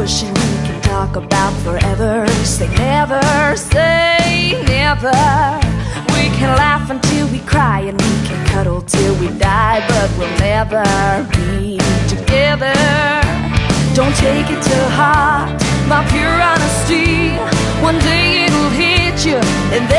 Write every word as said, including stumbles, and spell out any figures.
wishing we could talk about forever. Say never, say never. We can laugh until we cry and we can cuddle till we die, but we'll never be together. Don't take it to heart, my pure honesty. One day it'll hit you and then